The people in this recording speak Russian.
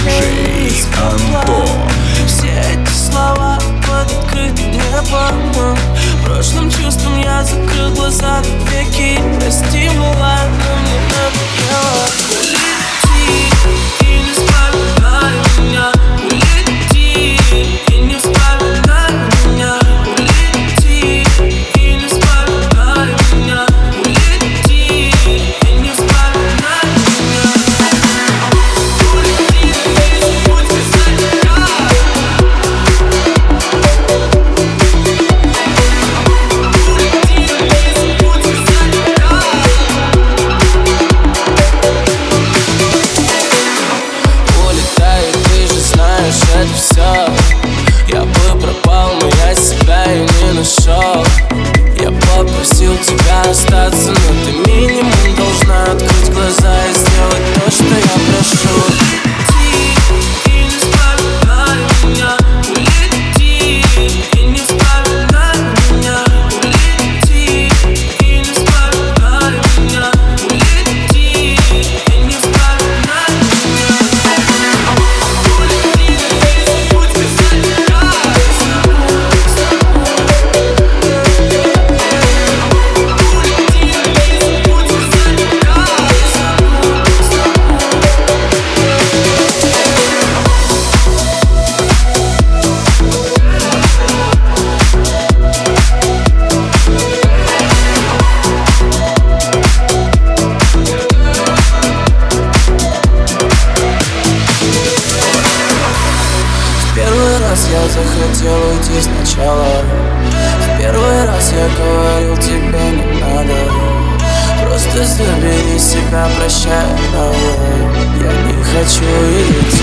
Диджей Антон. Все эти слова под открытым небом. Прошлым чувством я закрыл глаза навеки. Прости, мила, но мне надоело. Улети и не вспоминай меня. Улети и не вспоминай меня. Улети и не вспоминай меня. Улети и не вспоминай меня. Улети и не забудь писать меня. Это все. Я бы пропал, но я себя и не нашел. Я попросил тебя остаться, но ты минимум должна открыть глаза и сделать то, что я прошу. Улети и не вспоминай меня. Улети и не вспоминай меня. Улети и не вспоминай меня. Улети и не вспоминай меня. Я захотел уйти сначала. В первый раз я говорил тебе не надо. Просто забери себя, прощай, но я не хочу идти.